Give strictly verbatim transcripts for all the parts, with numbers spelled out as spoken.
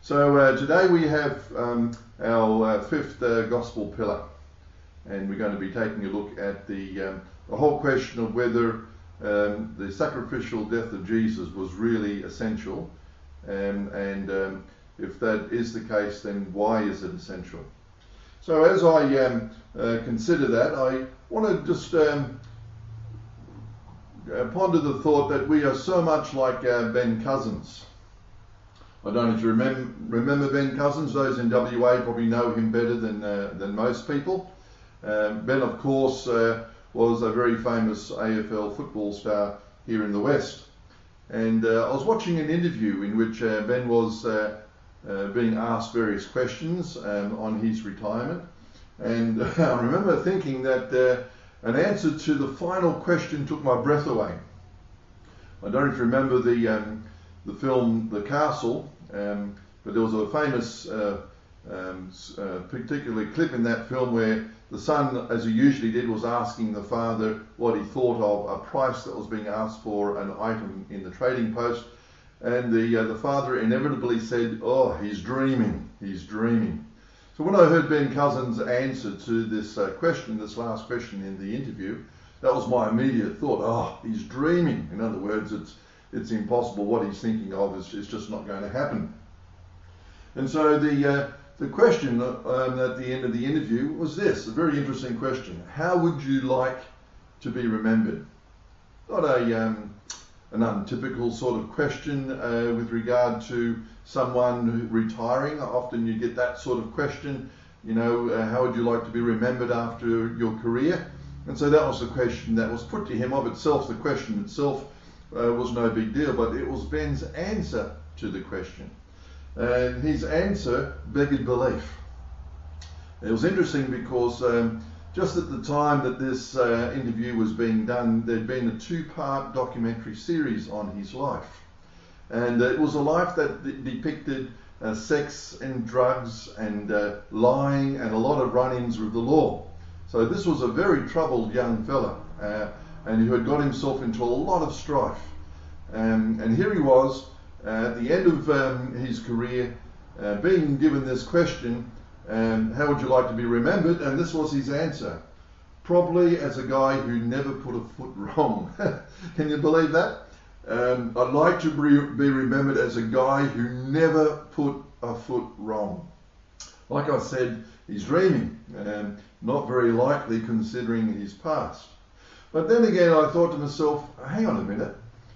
So uh, today we have um, our uh, fifth uh, gospel pillar, and we're going to be taking a look at the, um, the whole question of whether um, the sacrificial death of Jesus was really essential, um, and um, if that is the case, then why is it essential? So as I um, uh, consider that, I want to just um, uh, ponder the thought that we are so much like uh, Ben Cousins. I don't know if you remember, remember Ben Cousins. Those in W A probably know him better than uh, than most people. Um, Ben, of course, uh, was a very famous A F L football star here in the West. And uh, I was watching an interview in which uh, Ben was uh, uh, being asked various questions um, on his retirement. And uh, I remember thinking that uh, an answer to the final question took my breath away. I don't know if you remember the, um, the film The Castle. Um, but there was a famous uh, um, uh, particularly clip in that film where the son, as he usually did, was asking the father what he thought of a price that was being asked for an item in the trading post, and the uh, the father inevitably said, "Oh, he's dreaming, he's dreaming." So when I heard Ben Cousins' answer to this uh, question, this last question in the interview, that was my immediate thought. Oh, he's dreaming. In other words, it's It's impossible. What he's thinking of is, is just not going to happen. And so the uh, the question um, at the end of the interview was this, a very interesting question. How would you like to be remembered? Not a um, an untypical sort of question uh, with regard to someone retiring. Often you get that sort of question, you know, uh, how would you like to be remembered after your career? And so that was the question that was put to him. Of itself, the question itself Uh, was no big deal, but it was Ben's answer to the question. And his answer begged belief. It was interesting because um, just at the time that this uh, interview was being done, there'd been a two-part documentary series on his life. And uh, it was a life that d- depicted uh, sex and drugs and uh, lying and a lot of run-ins with the law. So this was a very troubled young fella. Uh, and who had got himself into a lot of strife. Um, and here he was, uh, at the end of um, his career, uh, being given this question, um, how would you like to be remembered? And this was his answer. Probably as a guy who never put a foot wrong. Can you believe that? Um, I'd like to be remembered as a guy who never put a foot wrong. Like I said, he's dreaming, and not very likely considering his past. But then again, I thought to myself, hang on a minute,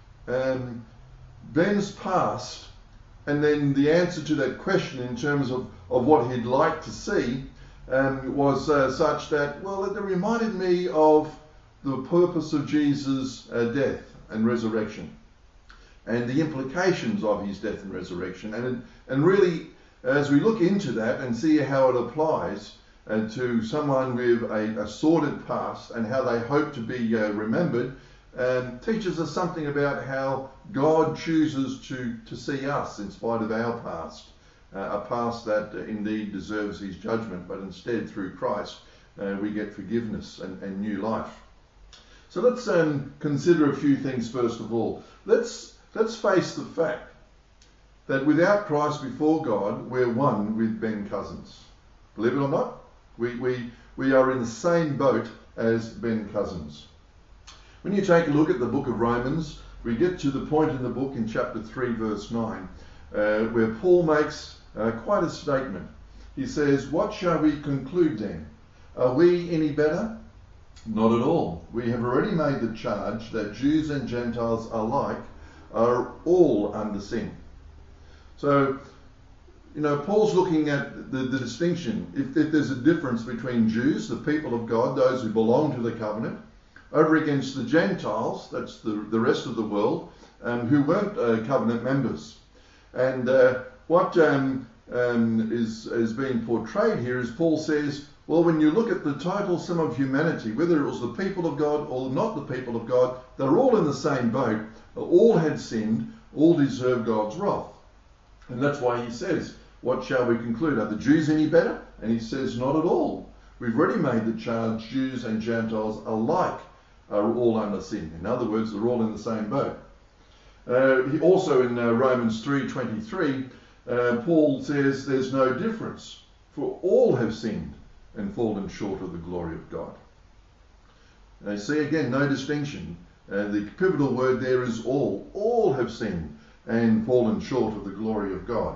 um, Ben's past, and then the answer to that question in terms of, of what he'd like to see um, was uh, such that, well, it reminded me of the purpose of Jesus' uh, death and resurrection, and the implications of his death and resurrection. And, and really, as we look into that and see how it applies Uh, to someone with a, a sordid past and how they hope to be uh, remembered, um, teaches us something about how God chooses to, to see us in spite of our past, uh, a past that uh, indeed deserves his judgment, but instead through Christ uh, we get forgiveness and, and new life. So let's um, consider a few things first of all. Let's, let's face the fact that without Christ before God, we're one with Ben Cousins. Believe it or not, We, we, we are in the same boat as Ben Cousins. When you take a look at the book of Romans, we get to the point in the book in chapter three, verse nine, uh, where Paul makes uh, quite a statement. He says, "What shall we conclude then? Are we any better? Not at all. We have already made the charge that Jews and Gentiles alike are all under sin." So, you know, Paul's looking at the, the distinction. If, if there's a difference between Jews, the people of God, those who belong to the covenant, over against the Gentiles, that's the, the rest of the world, um, who weren't uh, covenant members. And uh, what um, um, is, is being portrayed here is Paul says, well, when you look at the total sum of humanity, whether it was the people of God or not the people of God, they're all in the same boat. All had sinned, all deserve God's wrath. And that's why he says, what shall we conclude? Are the Jews any better? And he says, not at all. We've already made the charge, Jews and Gentiles alike are all under sin. In other words, they're all in the same boat. Uh, he also in uh, Romans three twenty-three, uh, Paul says there's no difference, for all have sinned and fallen short of the glory of God. They see again, no distinction. Uh, the pivotal word there is all. All have sinned and fallen short of the glory of God.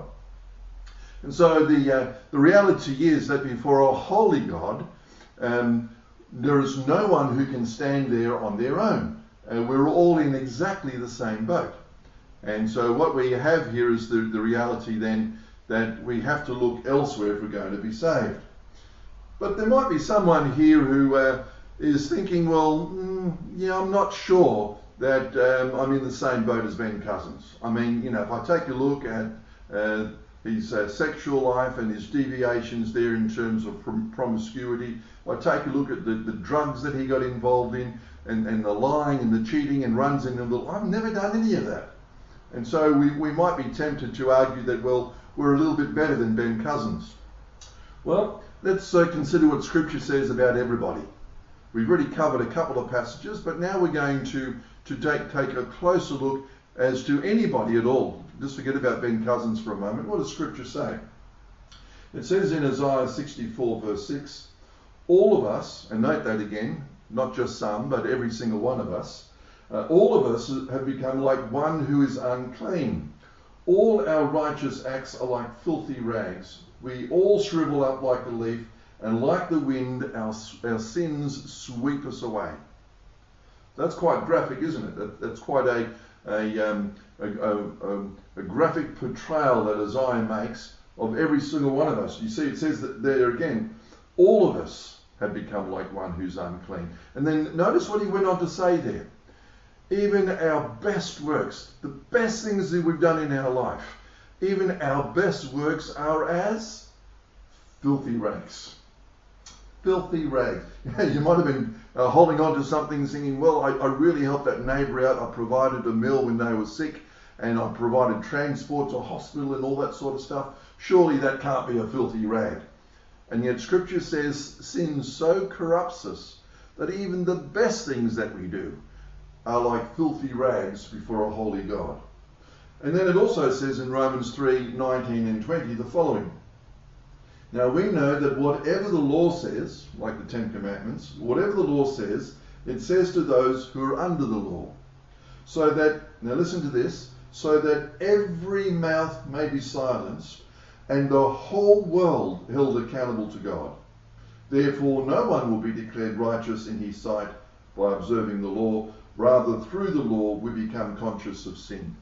And so the uh, the reality is that before a holy God, um, there is no one who can stand there on their own. Uh, we're all in exactly the same boat. And so what we have here is the, the reality then that we have to look elsewhere if we're going to be saved. But there might be someone here who uh, is thinking, well, mm, yeah, I'm not sure that um, I'm in the same boat as Ben Cousins. I mean, you know, if I take a look at uh, his uh, sexual life and his deviations there in terms of prom- promiscuity, I take a look at the, the drugs that he got involved in and, and the lying and the cheating and runs in the I've never done any of that. And so we, we might be tempted to argue that, well, we're a little bit better than Ben Cousins. Well, let's uh, consider what Scripture says about everybody. We've already covered a couple of passages, but now we're going to, to take, take a closer look as to anybody at all. Just forget about Ben Cousins for a moment. What does Scripture say? It says in Isaiah sixty-four verse six, all of us, and note that again, not just some, but every single one of us, uh, all of us have become like one who is unclean. All our righteous acts are like filthy rags. We all shrivel up like a leaf, and like the wind, our, our sins sweep us away. That's quite graphic, isn't it? That, that's quite a, a, um, a, a, a graphic portrayal that Isaiah makes of every single one of us. You see, it says that there again, all of us have become like one who's unclean. And then notice what he went on to say there. Even our best works, the best things that we've done in our life, even our best works are as filthy rags. Filthy rags. You might have been uh, holding on to something thinking, well, I, I really helped that neighbour out. I provided a meal when they were sick, and I provided transport to hospital and all that sort of stuff. Surely that can't be a filthy rag. And yet Scripture says sin so corrupts us that even the best things that we do are like filthy rags before a holy God. And then it also says in Romans three nineteen and twenty the following. Now we know that whatever the law says, like the Ten Commandments, whatever the law says, it says to those who are under the law. So that, now listen to this, so that every mouth may be silenced and the whole world held accountable to God. Therefore no one will be declared righteous in his sight by observing the law. Rather, through the law, we become conscious of sin.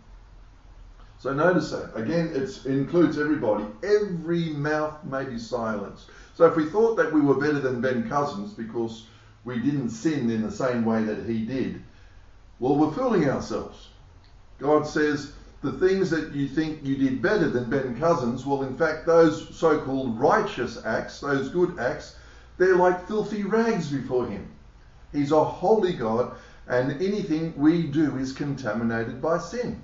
So notice that. Again, it includes everybody. Every mouth may be silenced. So if we thought that we were better than Ben Cousins because we didn't sin in the same way that he did, well, we're fooling ourselves. God says the things that you think you did better than Ben Cousins, well, in fact, those so-called righteous acts, those good acts, they're like filthy rags before him. He's a holy God, and anything we do is contaminated by sin.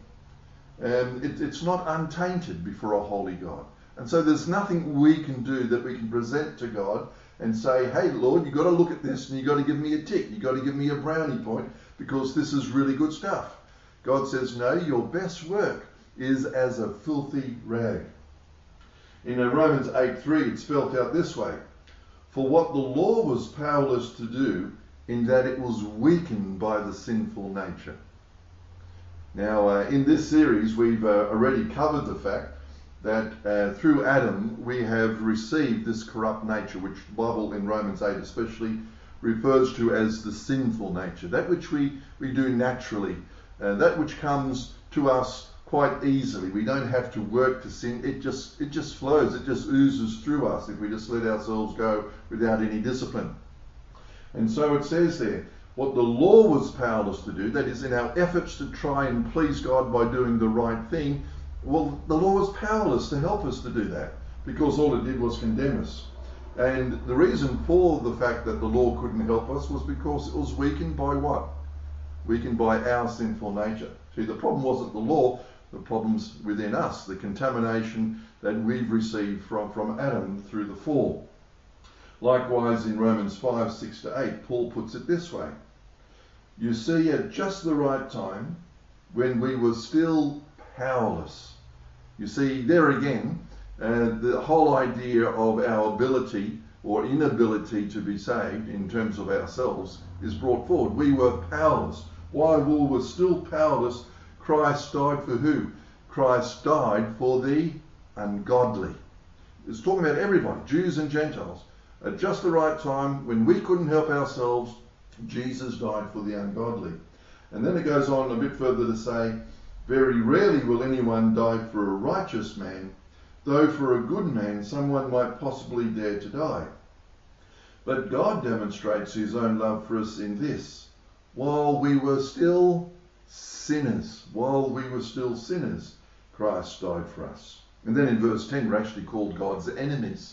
Um, it, it's not untainted before a holy God. And so there's nothing we can do that we can present to God and say, hey, Lord, you've got to look at this and you've got to give me a tick. You've got to give me a brownie point because this is really good stuff. God says, no, your best work is as a filthy rag. In Romans eight three, it's spelled out this way. For what the law was powerless to do, in that it was weakened by the sinful nature. Now, uh, in this series, we've uh, already covered the fact that uh, through Adam, we have received this corrupt nature, which the Bible in Romans eight especially refers to as the sinful nature, that which we, we do naturally, uh, that which comes to us quite easily. We don't have to work to sin. It just, it just flows. It just oozes through us if we just let ourselves go without any discipline. And so it says there, what the law was powerless to do, that is in our efforts to try and please God by doing the right thing, well, the law was powerless to help us to do that because all it did was condemn us. And the reason for the fact that the law couldn't help us was because it was weakened by what? Weakened by our sinful nature. See, the problem wasn't the law, the problem's within us, the contamination that we've received from, from Adam through the fall. Likewise, in Romans five, six to eight, Paul puts it this way. You see, at just the right time, when we were still powerless, You see, there again, uh, the whole idea of our ability or inability to be saved in terms of ourselves is brought forward. We were powerless. While we were still powerless, Christ died for who? Christ died for the ungodly. It's talking about everybody, Jews and Gentiles. At just the right time, when we couldn't help ourselves, Jesus died for the ungodly. And then it goes on a bit further to say, very rarely will anyone die for a righteous man, though for a good man someone might possibly dare to die. But God demonstrates his own love for us in this: while we were still sinners, while we were still sinners, Christ died for us. And then in verse ten, we're actually called God's enemies.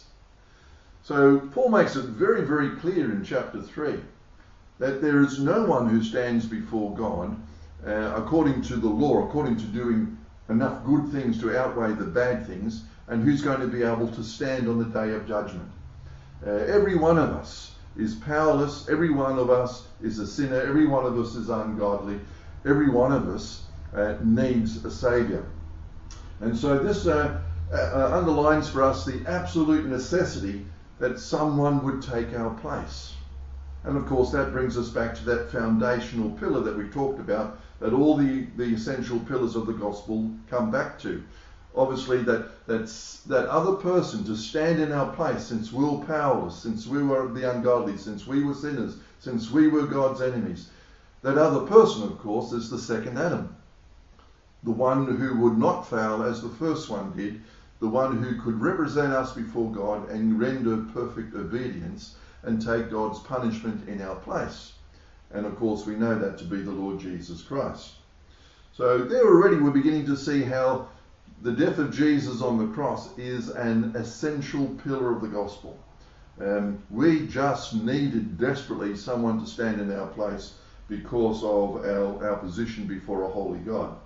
So Paul makes it very, very clear in chapter three that there is no one who stands before God uh, according to the law, according to doing enough good things to outweigh the bad things, and who's going to be able to stand on the day of judgment. Uh, every one of us is powerless. Every one of us is a sinner. Every one of us is ungodly. Every one of us uh, needs a Saviour. And so this uh, uh, underlines for us the absolute necessity that someone would take our place. And of course that brings us back to that foundational pillar that we talked about, that all the, the essential pillars of the gospel come back to. Obviously that, that's, that other person to stand in our place, since we were powerless, since we were the ungodly, since we were sinners, since we were God's enemies. That other person, of course, is the second Adam. The one who would not fail as the first one did, the one who could represent us before God and render perfect obedience and take God's punishment in our place. And of course we know that to be the Lord Jesus Christ. So there already we're beginning to see how the death of Jesus on the cross is an essential pillar of the gospel. Um, we just needed desperately someone to stand in our place because of our, our position before a holy God.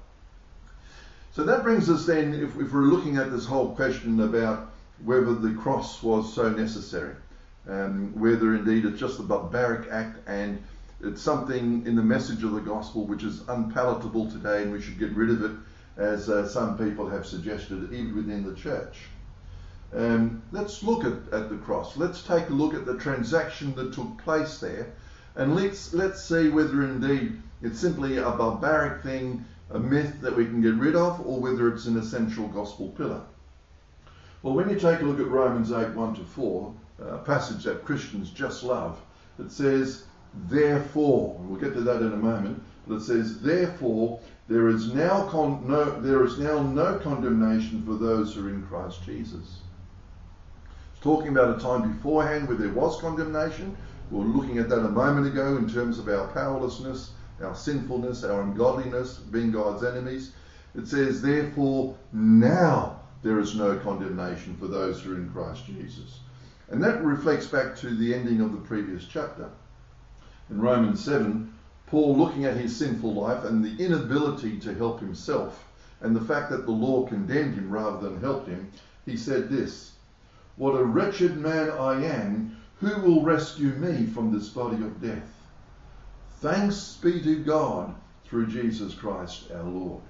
So that brings us then, if, if we're looking at this whole question about whether the cross was so necessary, um, whether indeed it's just a barbaric act and it's something in the message of the gospel which is unpalatable today and we should get rid of it, as uh, some people have suggested, even within the church. Um, let's look at, at the cross. Let's take a look at the transaction that took place there, and let's, let's see whether indeed it's simply a barbaric thing, a myth that we can get rid of, or whether it's an essential gospel pillar. Well, when you take a look at Romans eight, one to four, a passage that Christians just love, it says, therefore, and we'll get to that in a moment, but it says, therefore, there is now con- no, there is now no condemnation for those who are in Christ Jesus. It's talking about a time beforehand where there was condemnation. We were looking at that a moment ago in terms of our powerlessness, our sinfulness, our ungodliness, being God's enemies. It says, therefore, now there is no condemnation for those who are in Christ Jesus. And that reflects back to the ending of the previous chapter. In Romans seven, Paul, looking at his sinful life and the inability to help himself, and the fact that the law condemned him rather than helped him, he said this: what a wretched man I am, who will rescue me from this body of death? Thanks be to God through Jesus Christ our Lord.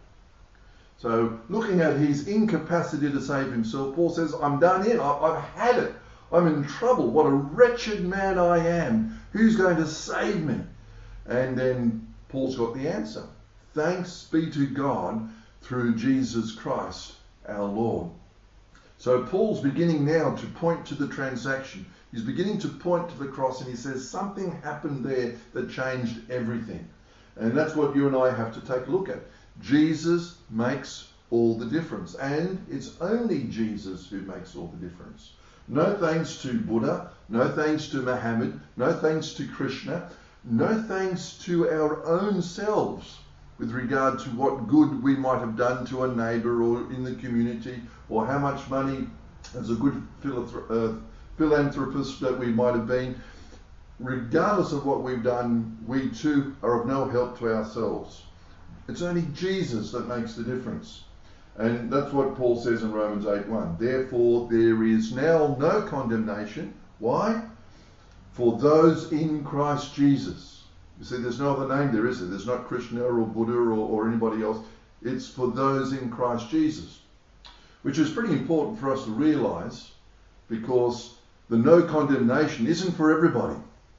So looking at his incapacity to save himself, Paul says, I'm done in, I've had it, I'm in trouble, what a wretched man I am, who's going to save me? And then Paul's got the answer. Thanks be to God through Jesus Christ our Lord. So Paul's beginning now to point to the transaction. He's beginning to point to the cross, and he says something happened there that changed everything. And that's what you and I have to take a look at. Jesus makes all the difference, and it's only Jesus who makes all the difference. No thanks to Buddha, no thanks to Muhammad, no thanks to Krishna, no thanks to our own selves with regard to what good we might have done to a neighbour or in the community, or how much money as a good philanthropist that we might have been. Regardless of what we've done, we too are of no help to ourselves. It's only Jesus that makes the difference. And that's what Paul says in Romans eight one. Therefore there is now no condemnation. Why? For those in Christ Jesus. You see, there's no other name there, is there? There's not Krishna or Buddha or, or anybody else. It's for those in Christ Jesus, which is pretty important for us to realise, because the no condemnation isn't for everybody.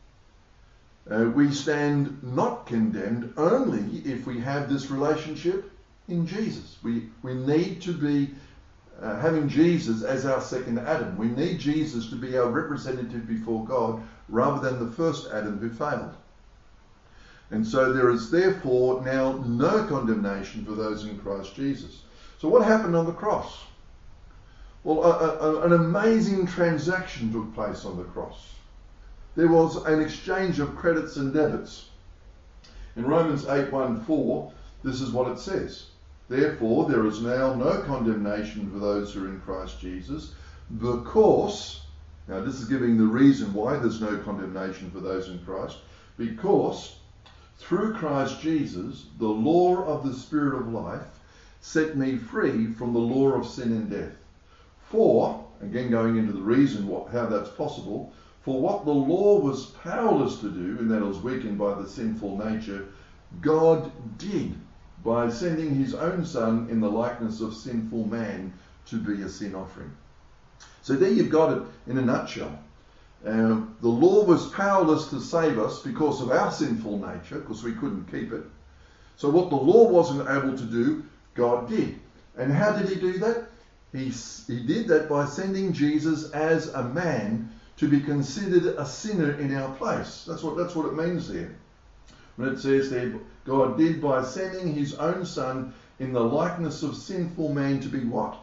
Uh, we stand not condemned only if we have this relationship in Jesus. We, we need to be uh, having Jesus as our second Adam. We need Jesus to be our representative before God rather than the first Adam who failed. And so there is therefore now no condemnation for those in Christ Jesus. So what happened on the cross? Well, a, a, an amazing transaction took place on the cross. There was an exchange of credits and debits. In Romans eight one four, this is what it says. Therefore, there is now no condemnation for those who are in Christ Jesus, because, now this is giving the reason why there's no condemnation for those in Christ, because through Christ Jesus, the law of the Spirit of life set me free from the law of sin and death. For, again going into the reason what, how that's possible, for what the law was powerless to do, and that it was weakened by the sinful nature, God did by sending his own Son in the likeness of sinful man to be a sin offering. So there you've got it in a nutshell. Uh, the law was powerless to save us because of our sinful nature, because we couldn't keep it. So what the law wasn't able to do, God did. And how did he do that? He, he did that by sending Jesus as a man to be considered a sinner in our place. That's what, that's what it means there. When it says there, God did by sending his own Son in the likeness of sinful man to be what?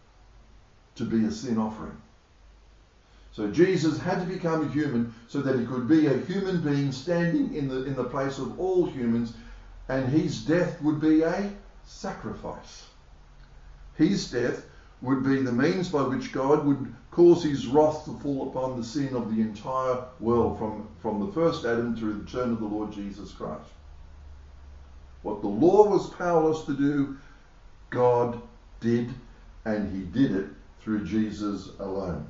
To be a sin offering. So Jesus had to become a human so that he could be a human being standing in the, in the place of all humans, and his death would be a sacrifice. His death would be the means by which God would cause his wrath to fall upon the sin of the entire world, from, from the first Adam to the return of the Lord Jesus Christ. What the law was powerless to do, God did, and he did it through Jesus alone.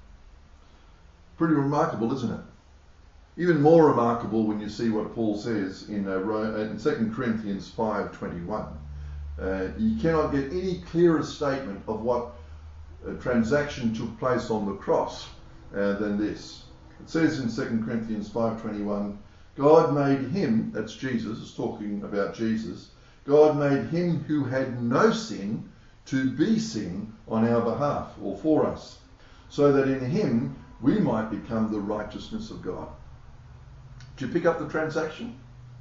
Pretty remarkable, isn't it? Even more remarkable when you see what Paul says in, uh, in Second Corinthians five twenty-one. Uh, you cannot get any clearer statement of what a transaction took place on the cross uh, than this. It says in Second Corinthians five twenty-one, God made him, that's Jesus, it's talking about Jesus, God made him who had no sin to be sin on our behalf, or for us, so that in him we might become the righteousness of God. Did you pick up the transaction?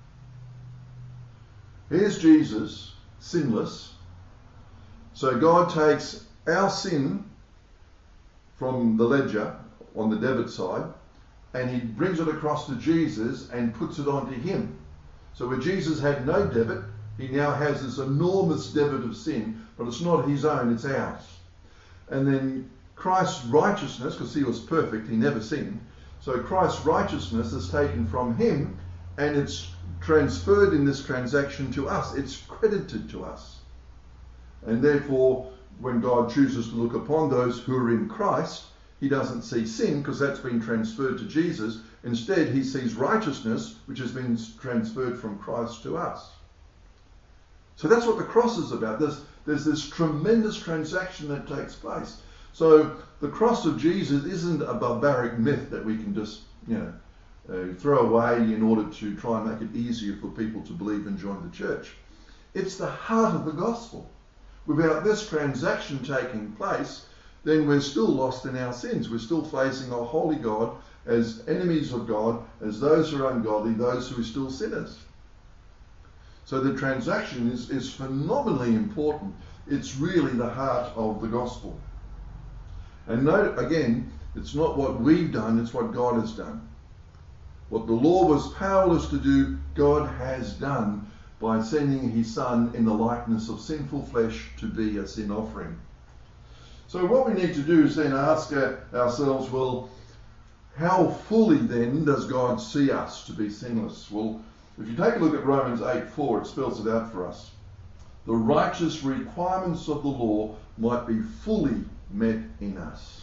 Here's Jesus, sinless. So God takes our sin from the ledger on the debit side, and he brings it across to Jesus and puts it onto him. So where Jesus had no debit, he now has this enormous debit of sin, but it's not his own, it's ours. And then Christ's righteousness, because he was perfect, he never sinned, so Christ's righteousness is taken from him and it's transferred in this transaction to us. It's credited to us. And therefore, when God chooses to look upon those who are in Christ, he doesn't see sin because that's been transferred to Jesus. Instead, he sees righteousness, which has been transferred from Christ to us. So that's what the cross is about. There's, there's this tremendous transaction that takes place. So the cross of Jesus isn't a barbaric myth that we can just, you know, uh, throw away in order to try and make it easier for people to believe and join the church. It's the heart of the gospel. Without this transaction taking place, then we're still lost in our sins. We're still facing a holy God as enemies of God, as those who are ungodly, those who are still sinners. So the transaction is, is phenomenally important. It's really the heart of the gospel. And note, again, it's not what we've done, it's what God has done. What the law was powerless to do, God has done by sending his Son in the likeness of sinful flesh to be a sin offering. So what we need to do is then ask ourselves, well, how fully then does God see us to be sinless? Well, if you take a look at Romans eight four, it spells it out for us. The righteous requirements of the law might be fully met in us.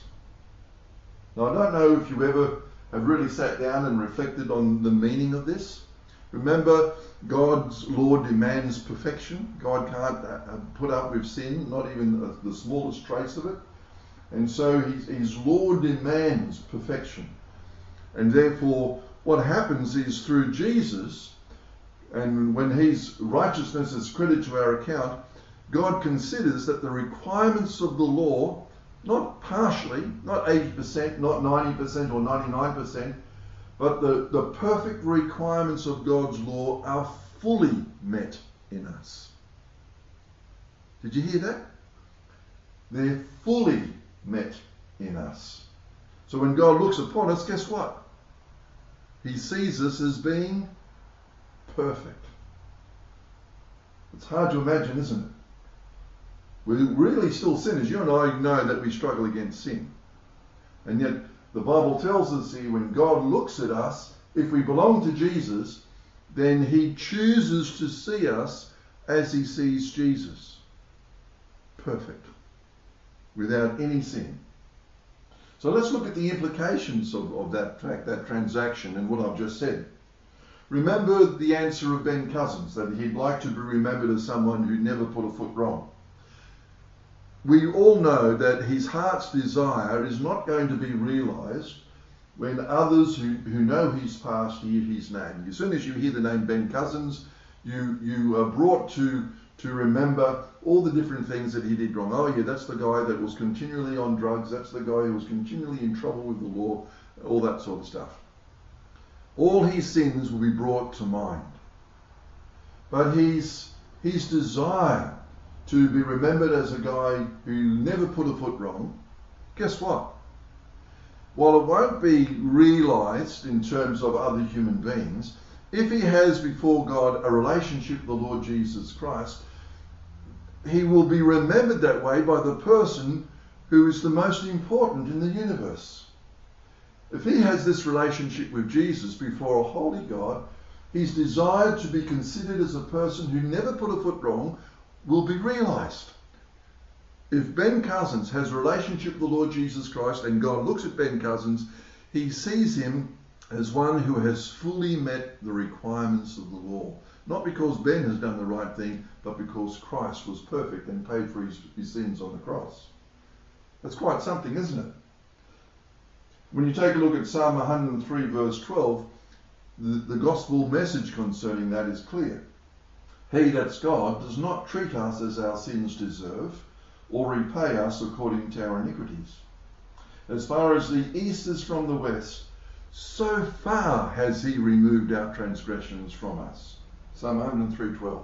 Now, I don't know if you ever have really sat down and reflected on the meaning of this, Remember, God's law demands perfection. God can't uh, put up with sin, not even the smallest trace of it. And so his, his law demands perfection. And therefore, what happens is through Jesus, and when his righteousness is credited to our account, God considers that the requirements of the law, not partially, not eighty percent, not ninety percent or ninety-nine percent, but the, the perfect requirements of God's law are fully met in us. Did you hear that? They're fully met in us. So when God looks upon us, guess what? He sees us as being perfect. It's hard to imagine, isn't it? We're really still sinners. You and I know that we struggle against sin. And yet the Bible tells us here, when God looks at us, if we belong to Jesus, then he chooses to see us as he sees Jesus. Perfect. Without any sin. So let's look at the implications of, of that fact, that transaction, and what I've just said. Remember the answer of Ben Cousins, that he'd like to be remembered as someone who never put a foot wrong. We all know that his heart's desire is not going to be realised when others who, who know his past hear his name. As soon as you hear the name Ben Cousins, you, you are brought to, to remember all the different things that he did wrong. Oh yeah, that's the guy that was continually on drugs, that's the guy who was continually in trouble with the law, all that sort of stuff. All his sins will be brought to mind. But his, his desire to be remembered as a guy who never put a foot wrong, guess what? While it won't be realised in terms of other human beings, if he has before God a relationship with the Lord Jesus Christ, he will be remembered that way by the person who is the most important in the universe. If he has this relationship with Jesus before a holy God, his desire to be considered as a person who never put a foot wrong will be realised. If Ben Cousins has a relationship with the Lord Jesus Christ and God looks at Ben Cousins, he sees him as one who has fully met the requirements of the law. Not because Ben has done the right thing, but because Christ was perfect and paid for his, his sins on the cross. That's quite something, isn't it? When you take a look at Psalm one hundred and three verse twelve, the, the gospel message concerning that is clear. He, that's God, does not treat us as our sins deserve, or repay us according to our iniquities. As far as the east is from the west, so far has he removed our transgressions from us. Psalm one hundred and three twelve.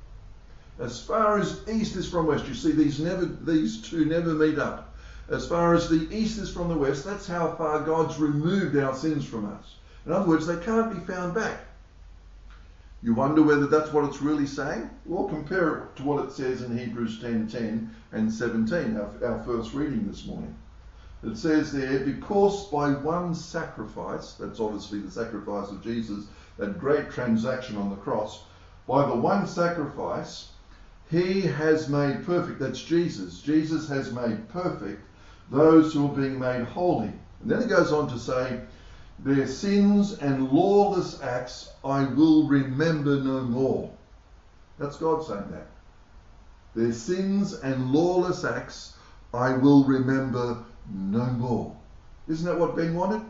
As far as east is from west, you see these never these two never meet up. As far as the east is from the west, that's how far God's removed our sins from us. In other words, they can't be found back. You wonder whether that's what it's really saying? Well, compare it to what it says in Hebrews ten ten and seventeen, our, our first reading this morning. It says there, because by one sacrifice, that's obviously the sacrifice of Jesus, that great transaction on the cross, by the one sacrifice, he has made perfect, that's Jesus, Jesus has made perfect those who are being made holy. And then it goes on to say, their sins and lawless acts I will remember no more. That's God saying that. Their sins and lawless acts I will remember no more. Isn't that what Ben wanted?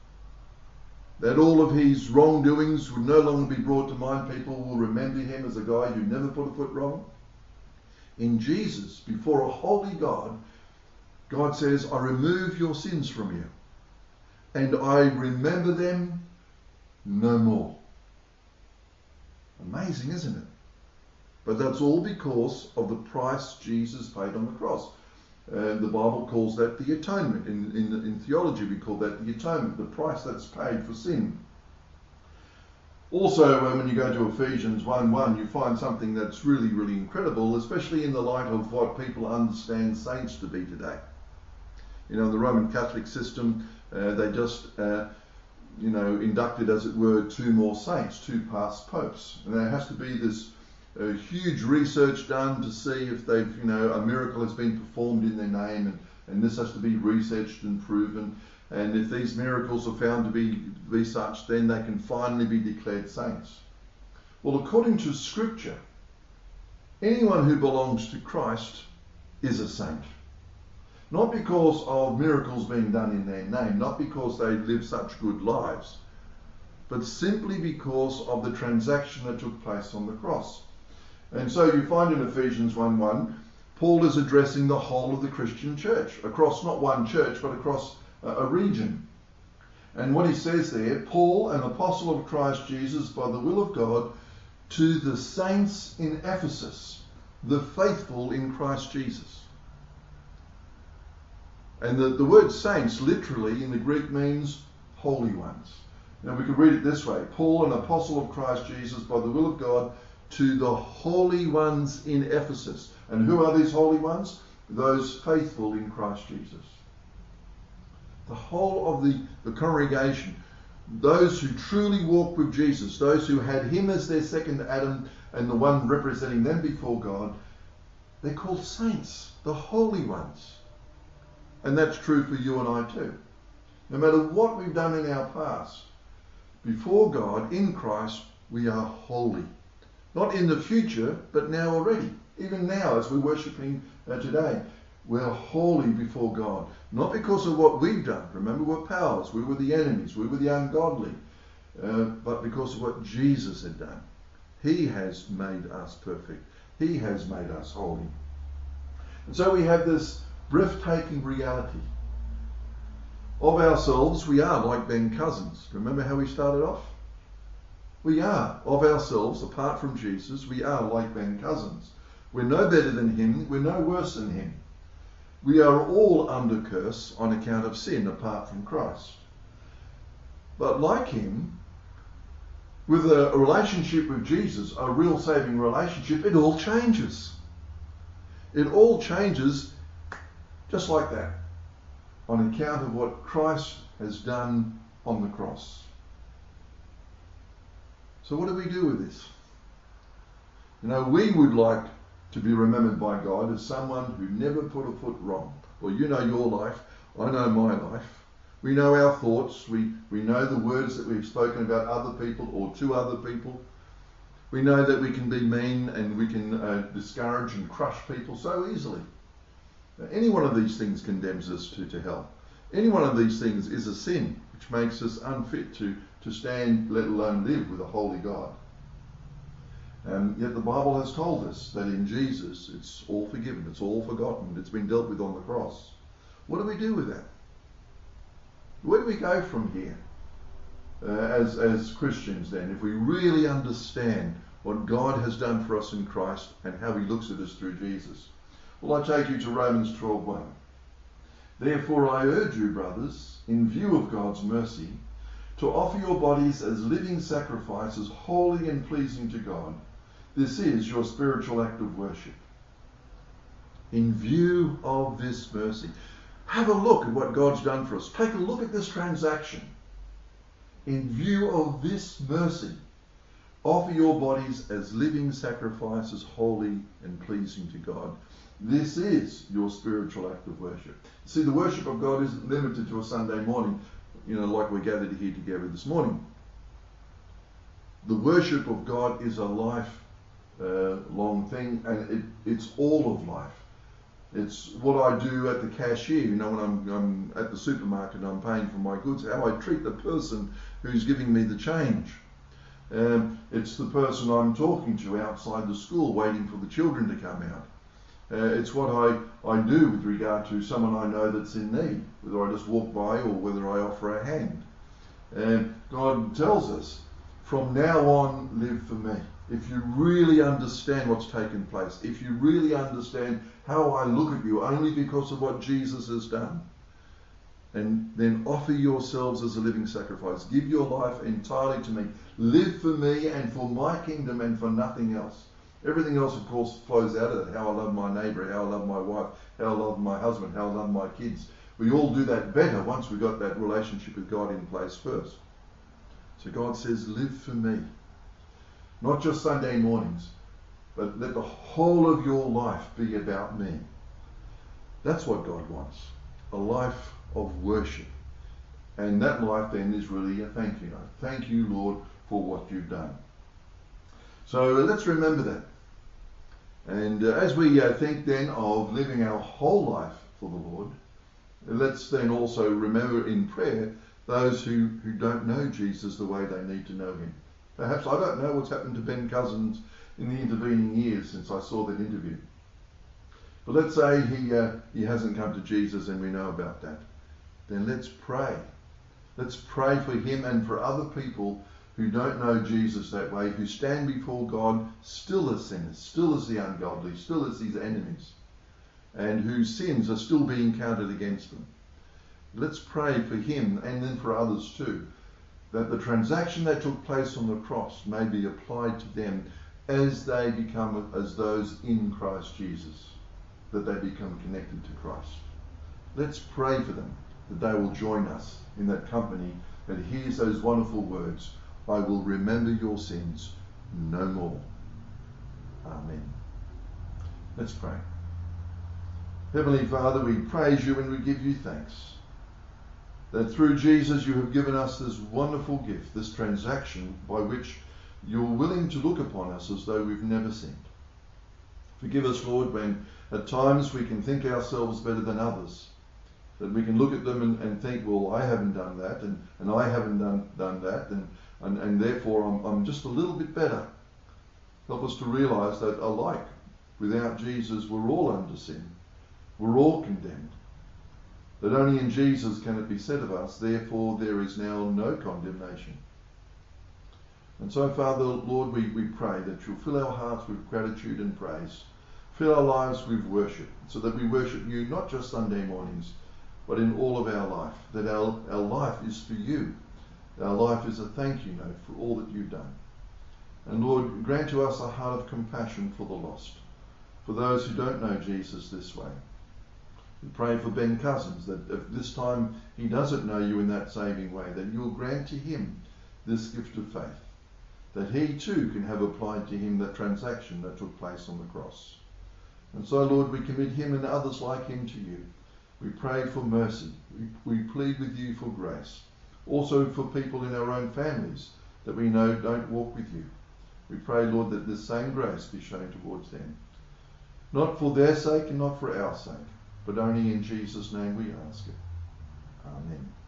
That all of his wrongdoings would no longer be brought to mind. People will remember him as a guy who never put a foot wrong. In Jesus, before a holy God, God says, I remove your sins from you, and I remember them no more. Amazing, isn't it? But that's all because of the price Jesus paid on the cross. And the Bible calls that the atonement. In, in, in theology, we call that the atonement, the price that's paid for sin. Also, when you go to Ephesians one one, you find something that's really, really incredible, especially in the light of what people understand saints to be today. You know, the Roman Catholic system, uh, they just, uh, you know, inducted, as it were, two more saints, two past popes. And there has to be this uh, huge research done to see if they've, you know, a miracle has been performed in their name, and, and this has to be researched and proven. And if these miracles are found to be, be such, then they can finally be declared saints. Well, according to Scripture, anyone who belongs to Christ is a saint. Not because of miracles being done in their name, not because they live such good lives, but simply because of the transaction that took place on the cross. And so you find in Ephesians one one, Paul is addressing the whole of the Christian church, across not one church, but across a region. And what he says there, Paul, an apostle of Christ Jesus by the will of God, to the saints in Ephesus, the faithful in Christ Jesus. And the, the word saints literally in the Greek means holy ones. Now we could read it this way, Paul, an apostle of Christ Jesus by the will of God, to the holy ones in Ephesus. And who are these holy ones? Those faithful in Christ Jesus. The whole of the, the congregation, those who truly walked with Jesus, those who had him as their second Adam and the one representing them before God, they're called saints, the holy ones. And that's true for you and I too. No matter what we've done in our past, before God, in Christ, we are holy. Not in the future, but now already. Even now, as we're worshipping uh, today, we're holy before God. Not because of what we've done. Remember, we're powers. We were the enemies. We were the ungodly. Uh, but because of what Jesus had done. He has made us perfect. He has made us holy. And so we have this breathtaking reality. Of ourselves, we are like Ben Cousins. Remember how we started off? We are, of ourselves, apart from Jesus, we are like Ben Cousins. We're no better than him. We're no worse than him. We are all under curse on account of sin apart from Christ. But like him, with a relationship with Jesus, a real saving relationship, it all changes. It all changes just like that, on account of what Christ has done on the cross. So what do we do with this? You know, we would like to be remembered by God as someone who never put a foot wrong. Well, you know your life, I know my life. We know our thoughts, we, we know the words that we've spoken about other people or to other people. We know that we can be mean and we can uh, discourage and crush people so easily. Now, any one of these things condemns us to, to hell. Any one of these things is a sin which makes us unfit to, to stand, let alone live with a holy God. And yet the Bible has told us that in Jesus it's all forgiven, it's all forgotten, it's been dealt with on the cross. What do we do with that? Where do we go from here uh, as, as Christians then, if we really understand what God has done for us in Christ and how he looks at us through Jesus? Well, I take you to Romans twelve one. Therefore I urge you, brothers, in view of God's mercy, to offer your bodies as living sacrifices, holy and pleasing to God. This is your spiritual act of worship. In view of this mercy, have a look at what God's done for us. Take a look at this transaction. In view of this mercy, offer your bodies as living sacrifices, holy and pleasing to God. This is your spiritual act of worship. See, the worship of God isn't limited to a Sunday morning, you know, like we're gathered here together this morning. The worship of God is a life uh, long thing, and it, it's all of life. It's what I do at the cashier, you know, when I'm, I'm at the supermarket and I'm paying for my goods, how I treat the person who's giving me the change. Um, it's the person I'm talking to outside the school waiting for the children to come out. Uh, it's what I, I do with regard to someone I know that's in need, whether I just walk by or whether I offer a hand. And God tells us, from now on, live for me. If you really understand what's taken place, if you really understand how I look at you only because of what Jesus has done, and then offer yourselves as a living sacrifice. Give your life entirely to me. Live for me and for my kingdom and for nothing else. Everything else, of course, flows out of that. How I love my neighbour, how I love my wife, how I love my husband, how I love my kids. We all do that better once we've got that relationship with God in place first. So God says, live for me. Not just Sunday mornings, but let the whole of your life be about me. That's what God wants. A life of worship. And that life then is really a thank you note. Thank you, Lord, for what you've done. So let's remember that. And uh, as we uh, think then of living our whole life for the Lord, let's then also remember in prayer those who, who don't know Jesus the way they need to know him. Perhaps I don't know what's happened to Ben Cousins in the intervening years since I saw that interview. But let's say he uh, he hasn't come to Jesus and we know about that. Then let's pray. Let's pray for him and for other people who don't know Jesus that way, who stand before God still as sinners, still as the ungodly, still as his enemies, and whose sins are still being counted against them. Let's pray for him and then for others too, that the transaction that took place on the cross may be applied to them as they become as those in Christ Jesus, that they become connected to Christ. Let's pray for them, that they will join us in that company that hears those wonderful words, I will remember your sins no more. Amen. Let's pray. Heavenly Father, we praise you and we give you thanks that through Jesus you have given us this wonderful gift, this transaction by which you're willing to look upon us as though we've never sinned. Forgive us, Lord, when at times we can think ourselves better than others, that we can look at them and, and think, well, I haven't done that, and, and I haven't done, done that, and, and, and therefore I'm, I'm just a little bit better. Help us to realize that alike, without Jesus, we're all under sin. We're all condemned. That only in Jesus can it be said of us, therefore there is now no condemnation. And so, Father, Lord, we, we pray that you'll fill our hearts with gratitude and praise. Fill our lives with worship, so that we worship you not just Sunday mornings, but in all of our life. That our, our life is for you. Our life is a thank you note for all that you've done. And Lord, grant to us a heart of compassion for the lost, for those who don't know Jesus this way. We pray for Ben Cousins, that if this time he doesn't know you in that saving way, that you'll grant to him this gift of faith, that he too can have applied to him that transaction that took place on the cross. And so, Lord, we commit him and others like him to you. We pray for mercy. We, we plead with you for grace. Also for people in our own families that we know don't walk with you. We pray, Lord, that this same grace be shown towards them. Not for their sake and not for our sake, but only in Jesus' name we ask it. Amen.